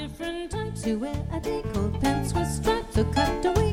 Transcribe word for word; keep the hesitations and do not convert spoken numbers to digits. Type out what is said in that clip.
different types who wear a day coat pants with stripes or cutaway